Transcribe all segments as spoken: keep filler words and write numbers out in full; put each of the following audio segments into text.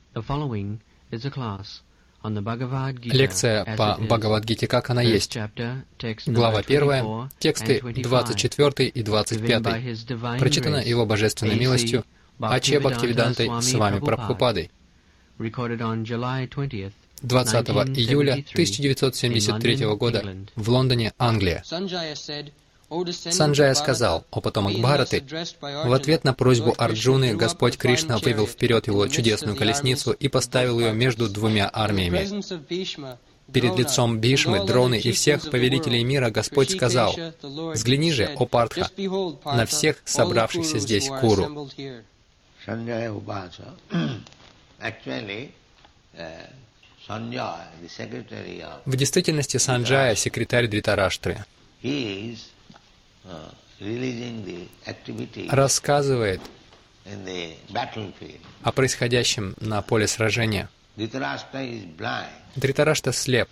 Лекция по Бхагавад-гите, как она есть. Глава первая, тексты двадцать четвёртый и двадцать пятый. Прочитано Его Божественной милостью А.Ч. Бхактивидантой с вами Прабхупадой. двадцатого июля тысяча девятьсот семьдесят третьего года в Лондоне, Англия. Санджая сказал: «О потомок Бхараты, в ответ на просьбу Арджуны Господь Кришна вывел вперед его чудесную колесницу и поставил ее между двумя армиями. Перед лицом Бхишмы, Дроны и всех повелителей мира Господь сказал: «Взгляни же, о Партха, на всех собравшихся здесь Куру». В действительности Санджая — секретарь Дритараштры. Рассказывает о происходящем на поле сражения. Дритараштра слеп.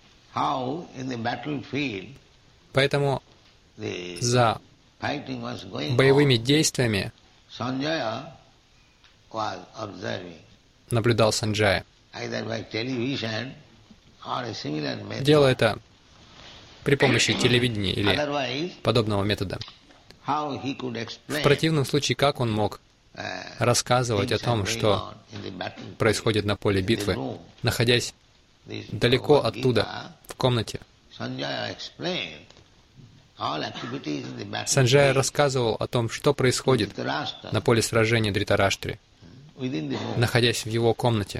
Поэтому за боевыми действиями наблюдал Санджая. Делая это при помощи телевидения или подобного метода. В противном случае, как он мог рассказывать о том, что происходит на поле битвы, находясь далеко оттуда, в комнате? Санджая рассказывал о том, что происходит на поле сражения Дритараштры, находясь в его комнате.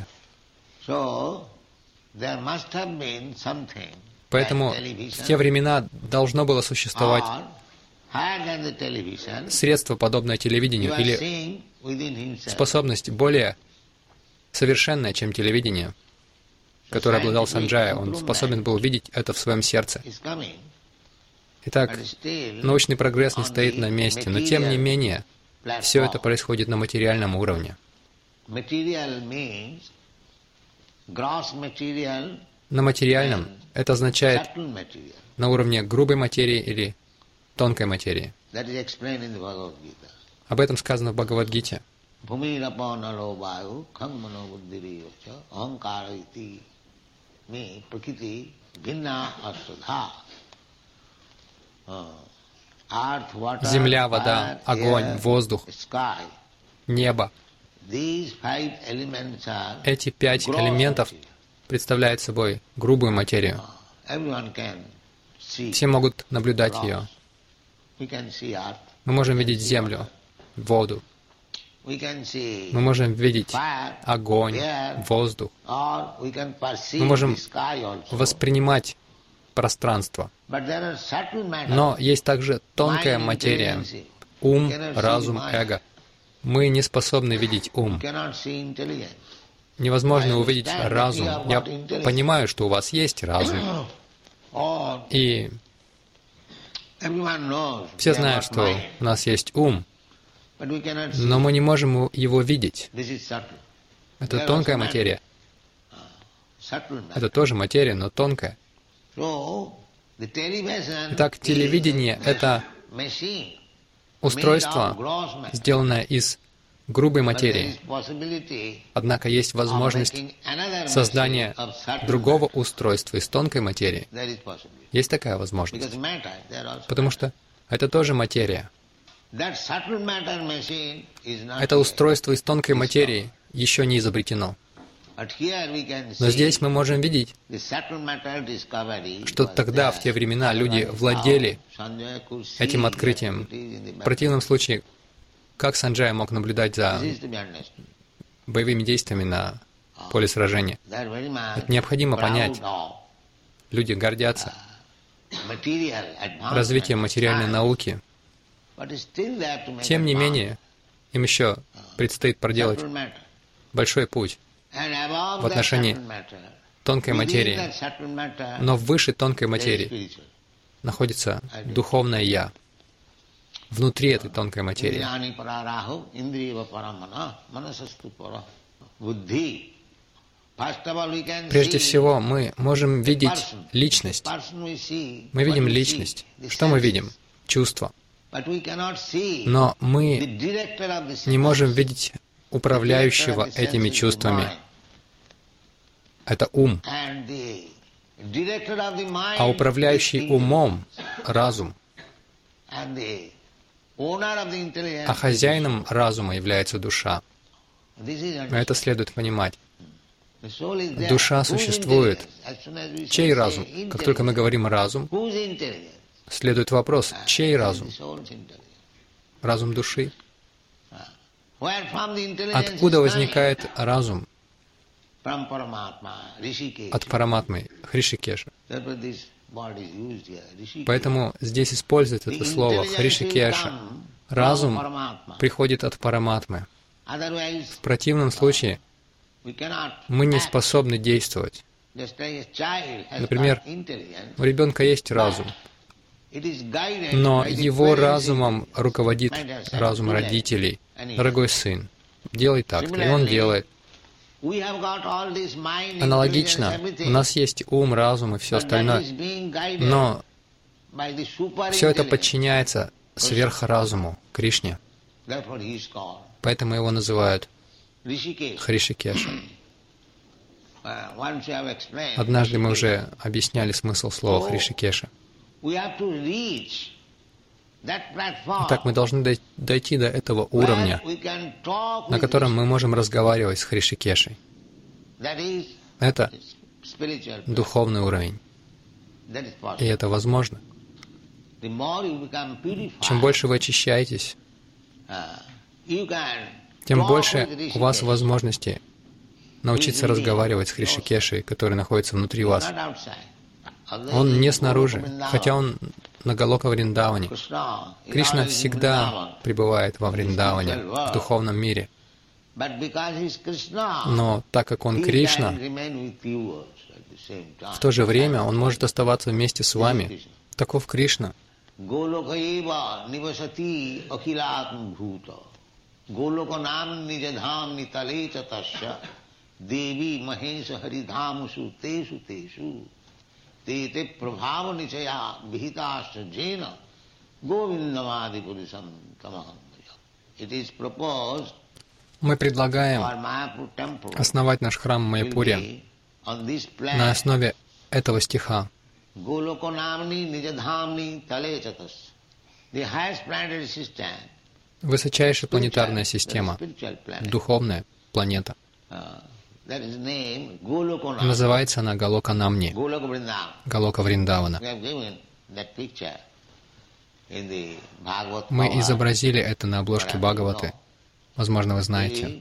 Поэтому в те времена должно было существовать средство, подобное телевидению, или способность более совершенная, чем телевидение, которое обладал Санджая. Он способен был видеть это в своем сердце. Итак, научный прогресс не стоит на месте, но тем не менее, все это происходит на материальном уровне. На материальном это означает на уровне грубой материи или тонкой материи. Об этом сказано в Бхагавад-гите. Земля, вода, огонь, воздух, небо. Эти пять элементов представляют собой грубую материю. Все могут наблюдать ее. Мы можем видеть землю, воду. Мы можем видеть огонь, воздух. Мы можем воспринимать пространство. Но есть также тонкая материя. Ум, разум, эго. Мы не способны видеть ум. Невозможно увидеть разум. Я понимаю, что у вас есть разум. И все знают, что у нас есть ум, но мы не можем его видеть. Это тонкая материя. Это тоже материя, но тонкая. Итак, телевидение — это устройство, сделанное из грубой материи. Однако есть возможность создания другого устройства из тонкой материи. Есть такая возможность. Потому что это тоже материя. Это устройство из тонкой материи еще не изобретено. Но здесь мы можем видеть, что тогда, в те времена, люди владели этим открытием. В противном случае, как Санджая мог наблюдать за боевыми действиями на поле сражения? Это необходимо понять. Люди гордятся развитием материальной науки. Тем не менее, им еще предстоит проделать большой путь в отношении тонкой материи. Но выше тонкой материи находится духовное «Я». Внутри этой тонкой материи. Прежде всего, мы можем видеть личность. Мы видим личность. Что мы видим? Чувства. Но мы не можем видеть управляющего этими чувствами. Это ум. А управляющий умом — разум. А хозяином разума является душа. Это следует понимать. Душа существует. Чей разум? Как только мы говорим «разум», следует вопрос, чей разум? Разум души. Откуда возникает разум? От Параматмы, Хришикеша. Поэтому здесь используется это слово Хришикеша. Разум приходит от Параматмы. В противном случае мы не способны действовать. Например, у ребенка есть разум, но его разумом руководит разум родителей. Дорогой сын, делай так, и он делает. Аналогично, у нас есть ум, разум и все остальное, но все это подчиняется сверхразуму, Кришне. Поэтому его называют Хришикеша. Однажды мы уже объясняли смысл слова Хришикеша. Итак, мы должны дойти до этого уровня, на котором мы можем разговаривать с Хришикешей. Это духовный уровень. И это возможно. Чем больше вы очищаетесь, тем больше у вас возможности научиться разговаривать с Хришикешей, который находится внутри вас. Он не снаружи, хотя он на Галока Вриндаване. Кришна всегда пребывает во Вриндаване, в духовном мире. Но так как он Кришна, в то же время он может оставаться вместе с вами. Таков Кришна. Devi Mahesha Haridhamusu Tesu Tesu Tete Prabhava Nichaya Vihitasya Jena Govindamadi Purisam Tamahambaya. It is proposed. Мы предлагаем основать наш храм в Майяпуре на основе этого стиха. Высочайшая планетарная система, духовная планета. Называется она Галока Намни, Галока Вриндавана. Мы изобразили это на обложке Бхагаваты. Возможно, вы знаете.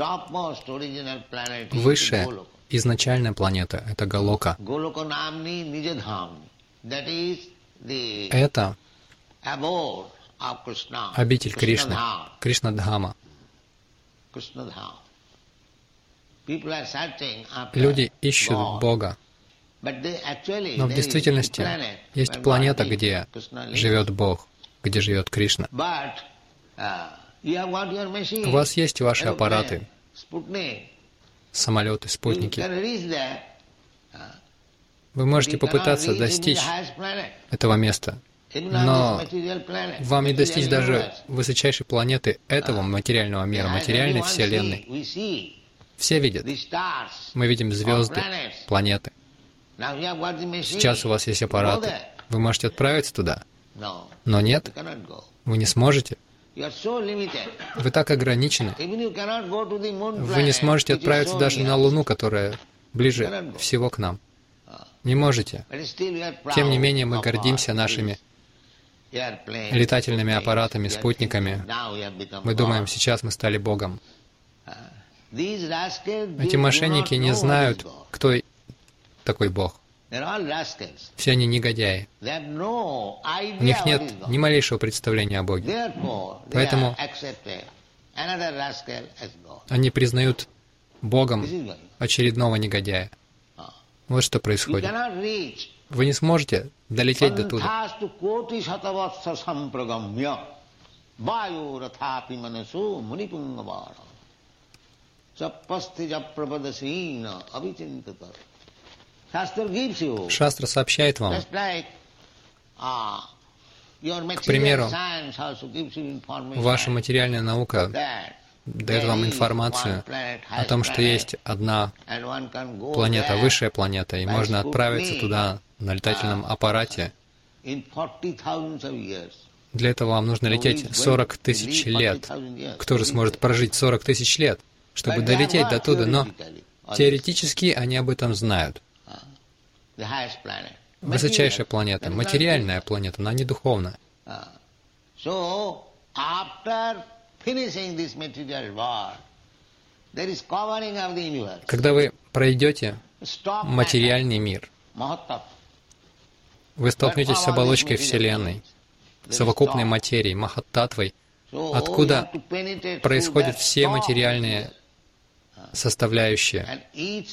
Высшая изначальная планета — это Галока. Это обитель Кришны, Кришнадхама. Люди ищут Бога, но в действительности есть планета, где живет Бог, где живет Кришна. У вас есть ваши аппараты, самолеты, спутники. Вы можете попытаться достичь этого места, но вам не достичь даже высочайшей планеты этого материального мира, материальной Вселенной. Все видят. Мы видим звезды, планеты. Сейчас у вас есть аппараты. Вы можете отправиться туда. Но нет, вы не сможете. Вы так ограничены. Вы не сможете отправиться даже на Луну, которая ближе всего к нам. Не можете. Тем не менее, мы гордимся нашими летательными аппаратами, спутниками. Мы думаем, сейчас мы стали Богом. Эти мошенники не знают, кто такой Бог. Все они негодяи. У них нет ни малейшего представления о Боге. Поэтому они признают Богом очередного негодяя. Вот что происходит. Вы не сможете долететь до туда. Шастра сообщает вам, к примеру, ваша материальная наука дает вам информацию о том, что есть одна планета, высшая планета, и можно отправиться туда на летательном аппарате. Для этого вам нужно лететь сорок тысяч лет. Кто же сможет прожить сорок тысяч лет, чтобы долететь до туда? Но теоретически они об этом знают. Высочайшая планета, материальная планета, она не духовная. Когда вы пройдете материальный мир, вы столкнетесь с оболочкой Вселенной, совокупной материей, махаттатвой, откуда происходят все материальные составляющие.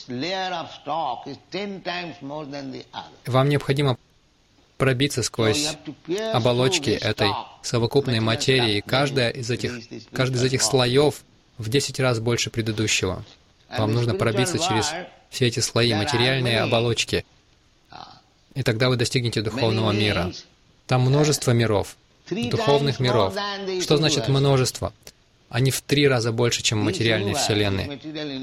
Вам необходимо пробиться сквозь оболочки этой совокупной материи, и каждая из этих, каждый из этих слоев в десять раз больше предыдущего. Вам нужно пробиться через все эти слои, материальные оболочки, и тогда вы достигнете духовного мира. Там множество миров, духовных миров. Что значит множество? Они в три раза больше, чем материальные вселенные.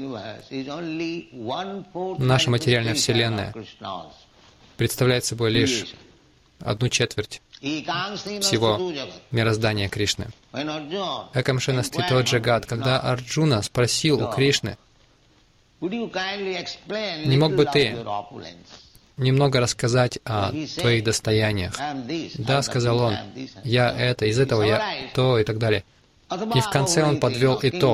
Наша материальная вселенная представляет собой лишь одну четверть всего мироздания Кришны. Экамшена стито джагат. Когда Арджуна спросил у Кришны: «Не мог бы ты немного рассказать о твоих достояниях?» «Да», — сказал он, — «я это, из этого я то» и так далее. И в конце он подвел итог.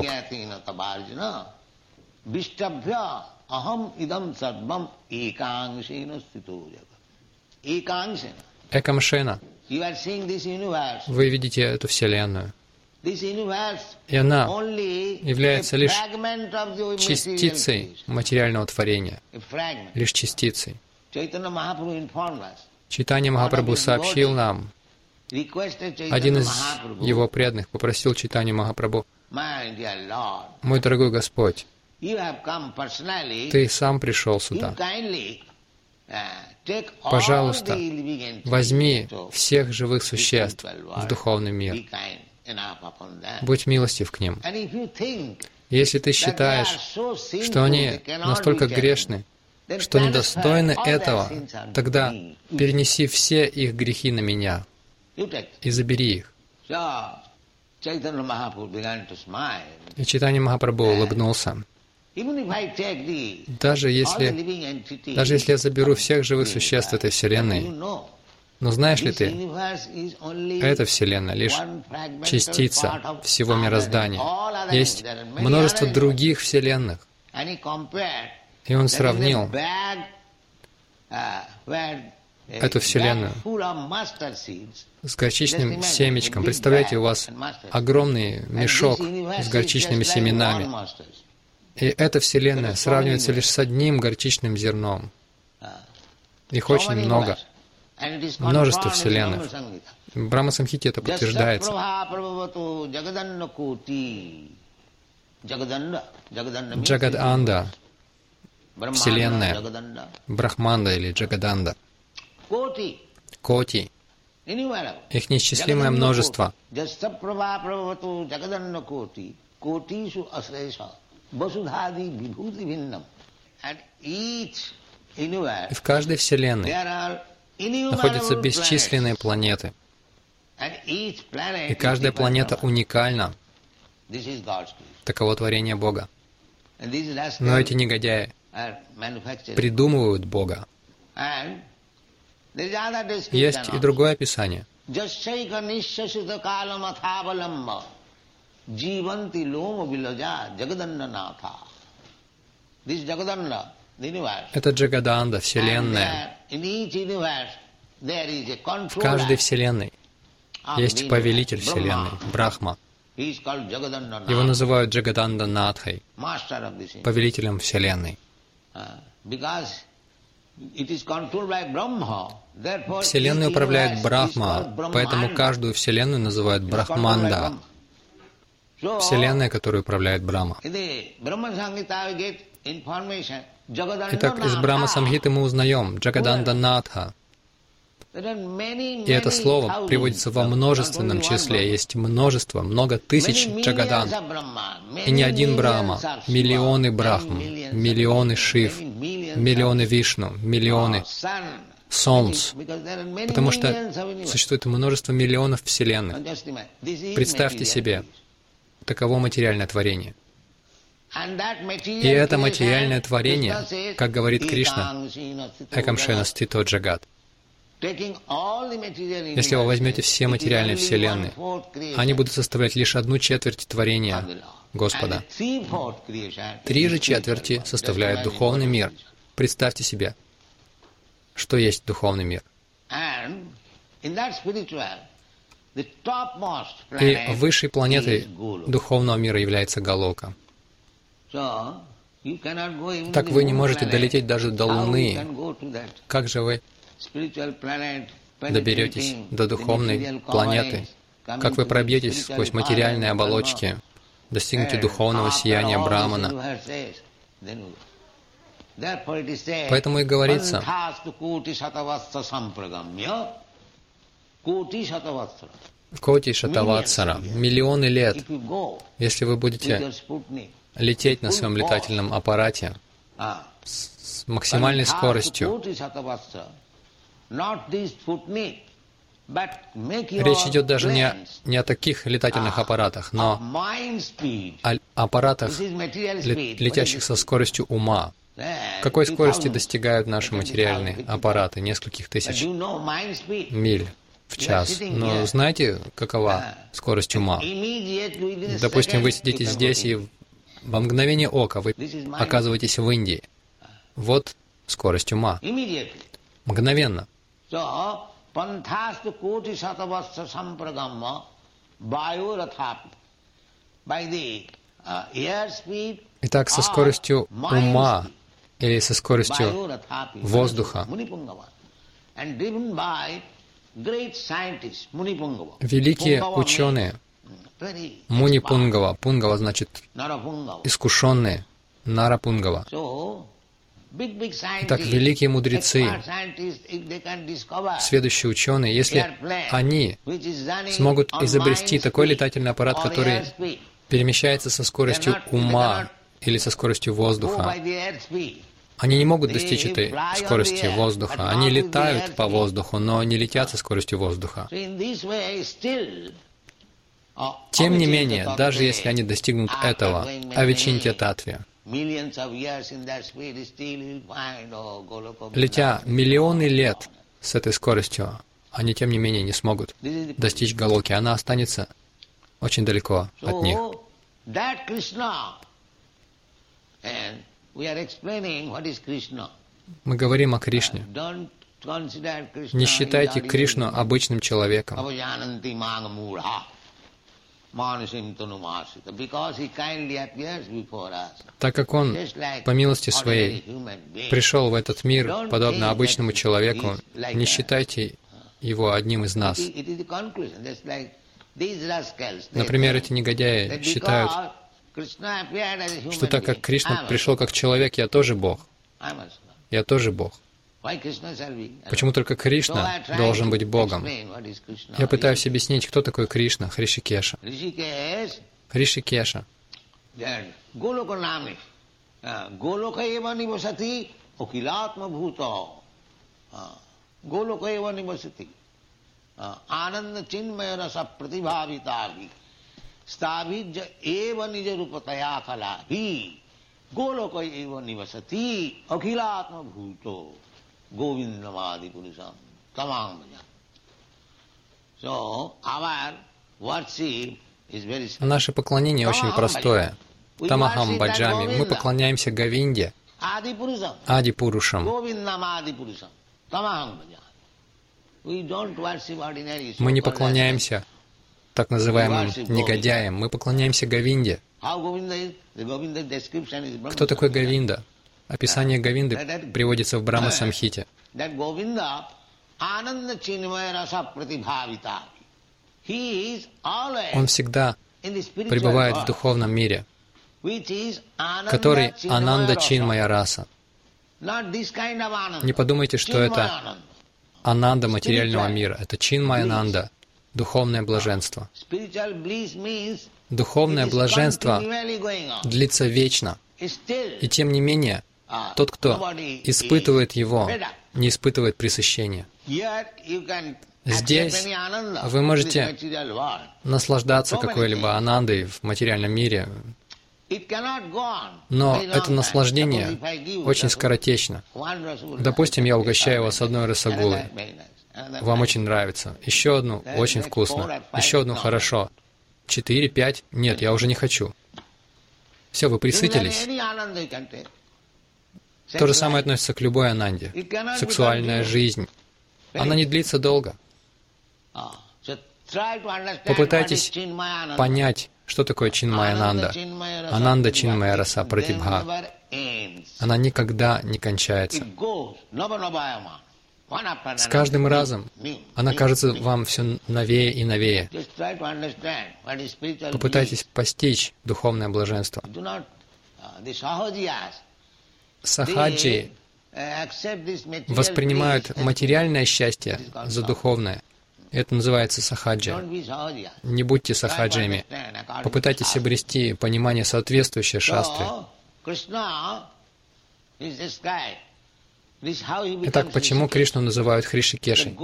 Экамшена. Вы видите эту Вселенную. И она является лишь частицей материального творения. Лишь частицей. Чайтанья Махапрабху сообщил нам, один из его преданных попросил Чайтанью Махапрабху: «Мой дорогой Господь, Ты сам пришел сюда. Пожалуйста, возьми всех живых существ в духовный мир. Будь милостив к ним. Если ты считаешь, что они настолько грешны, что недостойны этого, тогда перенеси все их грехи на меня и забери их». И Чайтанья Махапрабху улыбнулся. Даже если, даже если я заберу всех живых существ этой Вселенной, но знаешь ли ты, эта Вселенная лишь частица всего мироздания. Есть множество других Вселенных. И он сравнил эту Вселенную с горчичным семечком. Представляете, у вас огромный мешок с горчичными семенами. И эта Вселенная сравнивается лишь с одним горчичным зерном. Их очень много. Множество Вселенных. В Брахма-самхите это подтверждается. Джагаданда, Вселенная, Брахманда или Джагаданда, Коти, их неисчислимое множество. И в каждой Вселенной находятся бесчисленные планеты. И каждая планета уникальна. Таково творение Бога. Но эти негодяи придумывают Бога. Есть и другое описание. Это Джагаданда, Вселенная. В каждой Вселенной есть повелитель Вселенной, Брахма. Его называют Джагаданда Натхой, повелителем Вселенной. Вселенной управляет Брахма, поэтому каждую Вселенную называют Брахманда. Вселенная, которую управляет Брахма. Итак, из Брахма-самхиты мы узнаем Джагаданда Натха. И это слово приводится во множественном числе. Есть множество, много тысяч Джагадан. И не один Брахма, миллионы Брахм, миллионы Шив, миллионы Вишну, миллионы Солнц. Потому что существует множество миллионов вселенных. Представьте себе, таково материальное творение. И это материальное творение, как говорит Кришна, Экамшена Стито Джагат. Если вы возьмете все материальные вселенные, они будут составлять лишь одну четверть творения Господа. Три же четверти составляют духовный мир. Представьте себе, что есть духовный мир. И высшей планетой духовного мира является Галока. Так вы не можете долететь даже до Луны. Как же вы доберетесь до духовной планеты? Как вы пробьетесь сквозь материальные оболочки, достигнете духовного сияния Брамана? Поэтому и говорится, Коти Шатаватсара, миллионы лет, если вы будете лететь на своем летательном аппарате с максимальной скоростью. Речь идет даже не, не о таких летательных аппаратах, но о аппаратах, летящих со скоростью ума. Какой скорости достигают наши материальные аппараты? Нескольких тысяч миль в час. Но знаете, какова скорость ума? Допустим, вы сидите здесь, и во мгновение ока вы оказываетесь в Индии. Вот скорость ума. Мгновенно. Итак, со скоростью ума или со скоростью воздуха великие ученые, Муни Пунгава, Пунгава значит искушенные, Нара Пунгава. Итак, великие мудрецы, сведущие ученые, если они смогут изобрести такой летательный аппарат, который перемещается со скоростью ума или со скоростью воздуха, они не могут достичь этой скорости воздуха. Они летают по воздуху, но не летят со скоростью воздуха. Тем не менее, даже если они достигнут этого, авичинтья татве, летя миллионы лет с этой скоростью, они, тем не менее, не смогут достичь Галоки. Она останется очень далеко от них. Мы говорим о Кришне. Не считайте Кришну обычным человеком, так как Он, по милости Своей, пришел в этот мир, подобно обычному человеку. Не считайте Его одним из нас. Например, эти негодяи считают, что так как Кришна пришел как человек, я тоже Бог. Я тоже Бог. Почему только Кришна должен быть Богом? Я пытаюсь объяснить, кто такой Кришна, Хришикеша. Хришикеша. Stavijja eva nija rupataya kalahi goloka eva nivasati akhilatma bhuto govindamadi purusham tamam bhajan. So, our worship is very simple. Наше поклонение очень простое. Тамахам Баджами. Мы поклоняемся Говинде, Ади Пурушам. Мы не поклоняемся так называемым негодяям. Мы поклоняемся Говинде. Кто такой Говинда? Описание Говинды приводится в Брахма Самхите. Он всегда пребывает в духовном мире, который Ананда Чинмая раса. Не подумайте, что это ананда материального мира. Это чинмаянанда, духовное блаженство. Духовное блаженство длится вечно. И тем не менее, тот, кто испытывает его, не испытывает пресыщения. Здесь вы можете наслаждаться какой-либо анандой в материальном мире, но это наслаждение очень скоротечно. Допустим, я угощаю вас одной расагулой. Вам очень нравится. Еще одну очень вкусно. Еще одну хорошо. Четыре, пять. Нет, я уже не хочу. Все, вы присытились. То же самое относится к любой ананде. Сексуальная жизнь. Она не длится долго. Попытайтесь понять, что такое чинмаянанда. Ананда чинмая раса пратибха. Она никогда не кончается. С каждым разом она кажется вам все новее и новее. Попытайтесь постичь духовное блаженство. Сахаджи воспринимают материальное счастье за духовное. Это называется сахаджа. Не будьте сахаджами. Попытайтесь обрести понимание, соответствующее шастре. Итак, почему Кришну называют Хришикешей?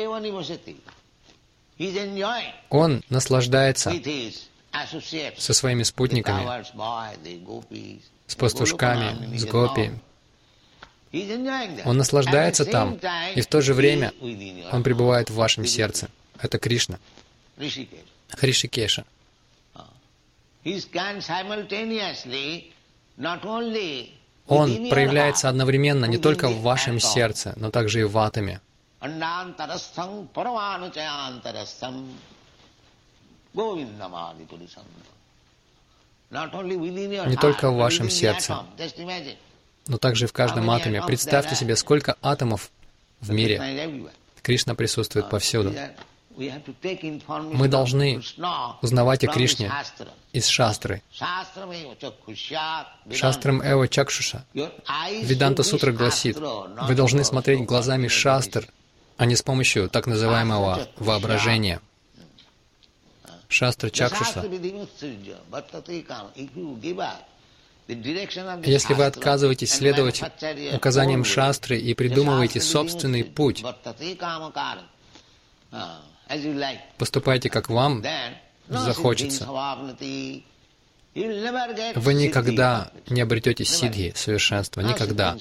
Он наслаждается со своими спутниками, с пастушками, с гопи. Он наслаждается там, и в то же время он пребывает в вашем сердце. Это Кришна, Хришикеша. Он проявляется одновременно не только в вашем сердце, но также и в атоме. Не только в вашем сердце, но также и в каждом атоме. Представьте себе, сколько атомов в мире. Кришна присутствует повсюду. Мы должны узнавать о Кришне из шастры. Шастрам эва чакшуша. Веданта сутра гласит, вы должны смотреть глазами шастр, а не с помощью так называемого воображения. Шастра чакшуша. Если вы отказываетесь следовать указаниям шастры и придумываете собственный путь, поступайте, как вам захочется, вы никогда не обретете сиддхи, совершенства, никогда.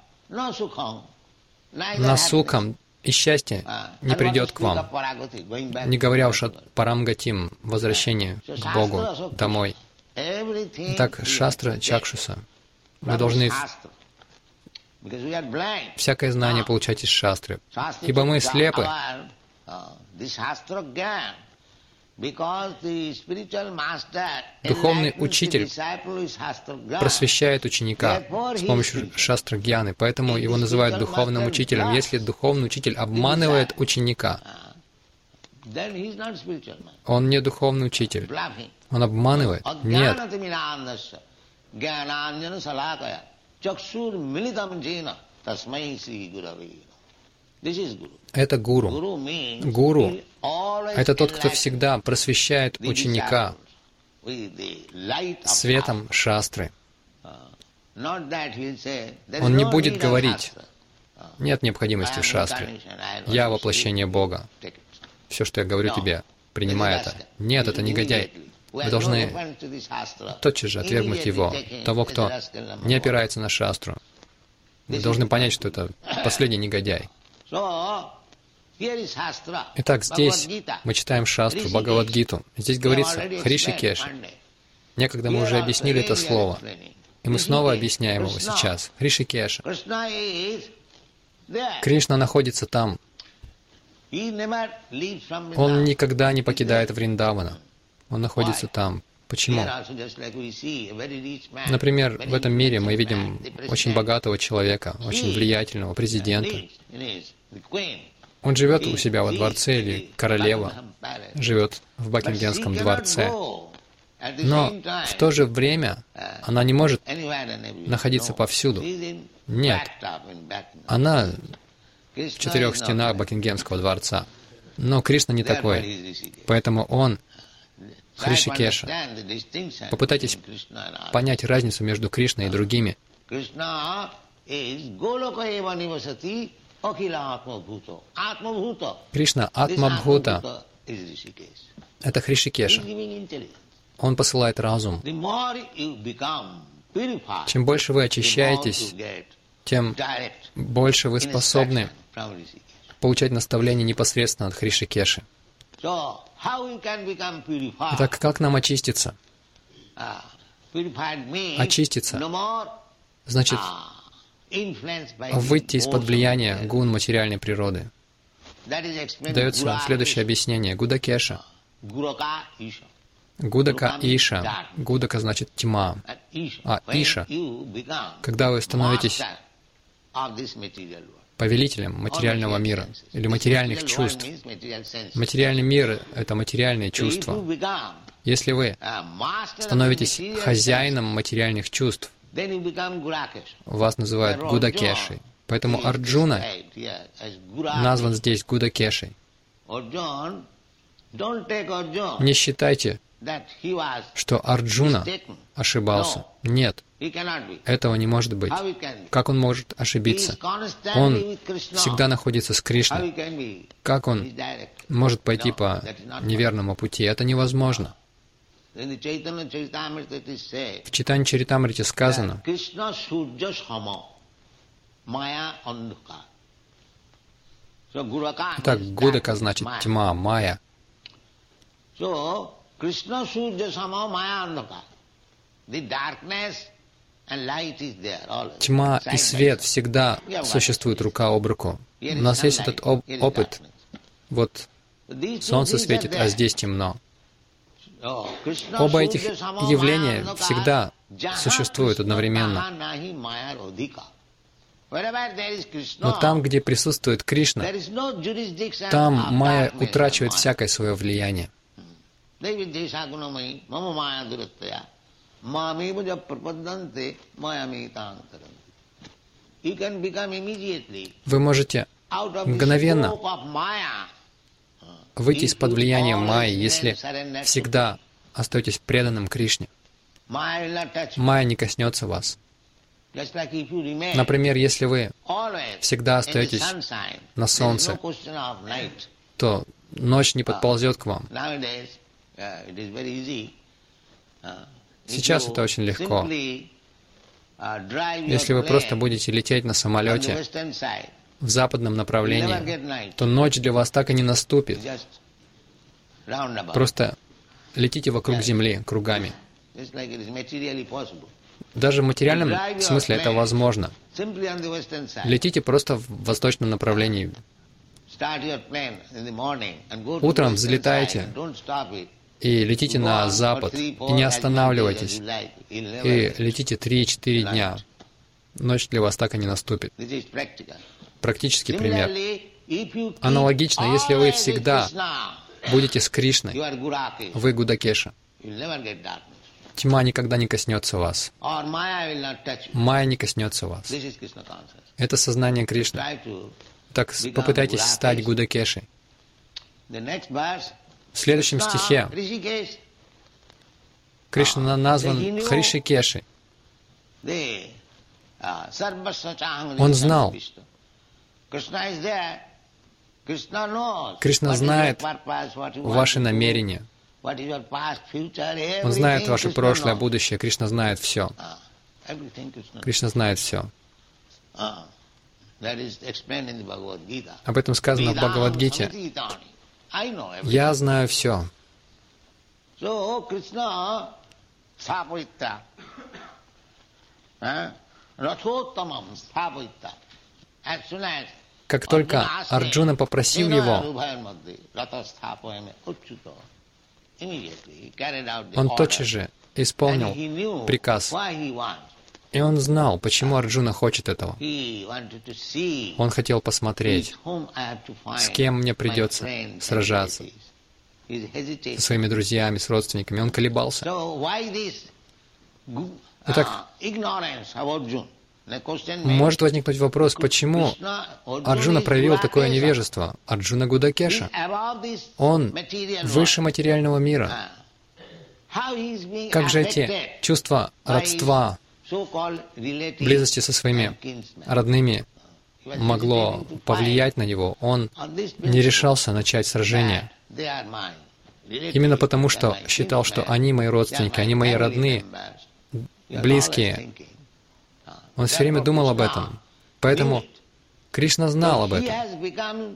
На сукам и счастье не придет к вам, не говоря уж о парамгатим, возвращении к Богу домой. Итак, шастра чакшуса. Вы должны всякое знание получать из шастры, ибо мы слепы. Духовный учитель просвещает ученика с помощью шастра-гьяны, поэтому его называют духовным учителем. Если духовный учитель обманывает ученика, он не духовный учитель. Он обманывает? Нет. Это гуру. Гуру — это тот, кто всегда просвещает ученика светом шастры. Он не будет говорить, нет необходимости в шастре. Я воплощение Бога. Все, что я говорю тебе, принимай это. Нет, это негодяй. Вы должны тотчас же отвергнуть его, того, кто не опирается на шастру. Вы должны понять, что это последний негодяй. Итак, здесь мы читаем шастру, Бхагавад-гиту. Здесь говорится Хришикеш. Некогда мы уже объяснили это слово, и мы снова объясняем его сейчас. Хришикеша. Кришна находится там. Он никогда не покидает Вриндавана. Он находится там. Почему? Например, в этом мире мы видим очень богатого человека, очень влиятельного президента. Он живет у себя во дворце, или королева живет в Бакингемском дворце. Но в то же время она не может находиться повсюду. Нет. Она в четырех стенах Бакингемского дворца. Но Кришна не такой, поэтому он Хришикеша. Попытайтесь понять разницу между Кришной и другими. Кришна Атмабхута — это Хришикеша. Он посылает разум. Чем больше вы очищаетесь, тем больше вы способны получать наставления непосредственно от Хришикеши. Итак, как нам очиститься? Очиститься значит выйти из-под влияния гун материальной природы. Дается следующее объяснение. Гудакеша. Гудака Иша. Гудака значит тьма. А Иша, когда вы становитесь повелителем материального мира или материальных чувств. Материальный мир — это материальные чувства. Если вы становитесь хозяином материальных чувств, вас называют Гудакешей. Поэтому Арджуна назван здесь Гудакешей. Не считайте, что Арджуна ошибался. Нет, этого не может быть. Как он может ошибиться? Он всегда находится с Кришной. Как он может пойти по неверному пути? Это невозможно. В Чайтанья Чаритамрите сказано: Итак, Гудака значит тьма, майя. Тьма и свет всегда существуют рука об руку. У нас есть этот оп- опыт. Вот солнце светит, а здесь темно. Оба этих явления всегда существуют одновременно. Но там, где присутствует Кришна, там майя утрачивает всякое свое влияние. Вы можете мгновенно выйти из-под влияния майи, если всегда остаетесь преданным Кришне. Майя не коснется вас. Например, если вы всегда остаетесь на солнце, то ночь не подползет к вам. Сейчас это очень легко. Если вы просто будете лететь на самолете в западном направлении, то ночь для вас так и не наступит. Просто летите вокруг Земли кругами. Даже в материальном смысле это возможно. Летите просто в восточном направлении. Утром взлетайте и летите на запад, и не останавливайтесь, и летите три-четыре дня. Ночь для вас так и не наступит. Практический пример. Аналогично, если вы всегда будете с Кришной, вы Гудакеша. Тьма никогда не коснется вас. Майя не коснется вас. Это сознание Кришны. Так попытайтесь стать Гудакешей. В следующем стихе Кришна назван Хришикешей. Он знал. Кришна знает ваши намерения. Он знает ваше прошлое, будущее. Кришна знает все. Кришна знает все. Об этом сказано в Бхагавад-гите. Я знаю все. Как только Арджуна попросил его, он тотчас же исполнил приказ. И он знал, почему Арджуна хочет этого. Он хотел посмотреть, с кем мне придется сражаться. Со своими друзьями, с родственниками. Он колебался. Итак, Может возникнуть вопрос, почему Арджуна проявил такое невежество? Арджуна Гудакеша. Он выше материального мира. Как же эти чувства родства, близости со своими родными могло повлиять на него? Он не решался начать сражение. Именно потому, что считал, что они мои родственники, они мои родные, близкие. Он все время думал об этом. Поэтому Кришна знал об этом.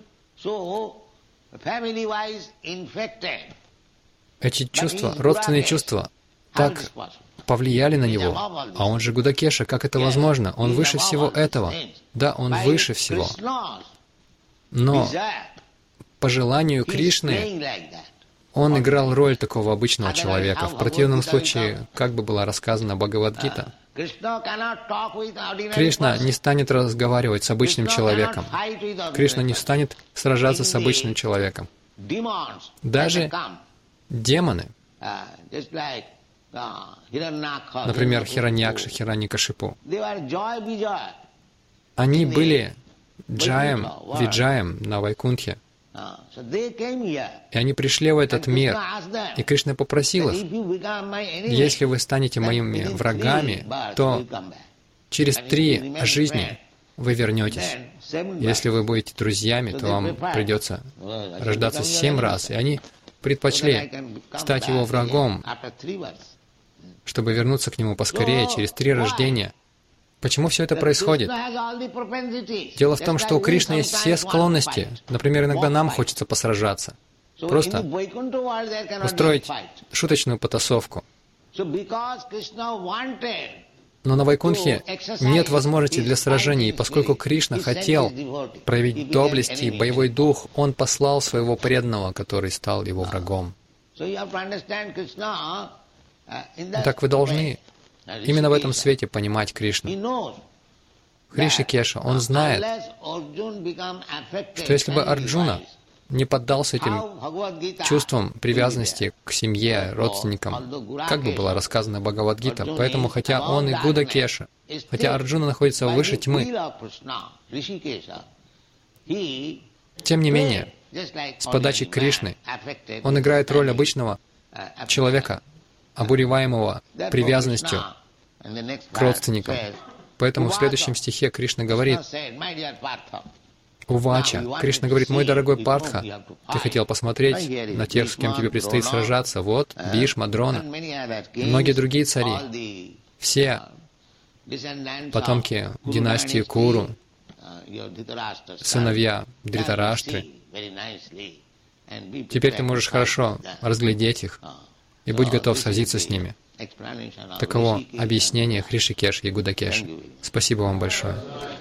Эти чувства, родственные чувства, так повлияли на него. А он же Гудакеша, как это возможно? Он выше всего этого. Да, он выше всего. Но по желанию Кришны он играл роль такого обычного человека. В противном случае, как бы была рассказана Бхагавад-гита, Кришна не станет разговаривать с обычным человеком. Кришна не станет сражаться с обычным человеком. Даже демоны, например, Хираньякша, Хираньякашипу, они были джаем, виджаем на Вайкунтхе. И они пришли в этот мир. И Кришна попросил их: если вы станете моими врагами, то через три жизни вы вернетесь. Если вы будете друзьями, то вам придется рождаться семь раз. И они предпочли стать его врагом, чтобы вернуться к нему поскорее, через три рождения. Почему все это происходит? Дело в том, что у Кришны есть все склонности. Например, иногда нам хочется посражаться. Просто устроить шуточную потасовку. Но на Вайкунтхе нет возможности для сражений, и поскольку Кришна хотел проявить доблесть и боевой дух, Он послал своего преданного, который стал его врагом. Так вы должны именно в этом свете понимать Кришну. Хришикеша, он знает, что если бы Арджуна не поддался этим чувствам привязанности к семье, родственникам, как бы была рассказана Бхагавад-гита. Поэтому, хотя он и Гудакеша, хотя Арджуна находится выше тьмы, тем не менее, с подачи Кришны, он играет роль обычного человека, обуреваемого привязанностью к родственникам. Поэтому в следующем стихе Кришна говорит: Увача. Кришна говорит: мой дорогой Партха, ты хотел посмотреть на тех, с кем тебе предстоит сражаться. Вот, Бхишма, Дрона, и многие другие цари, все потомки династии Куру, сыновья Дритараштры. Теперь ты можешь хорошо разглядеть их, и будь готов сразиться с ними. Таково объяснение Хришикеш и Гудакеш. Спасибо вам большое.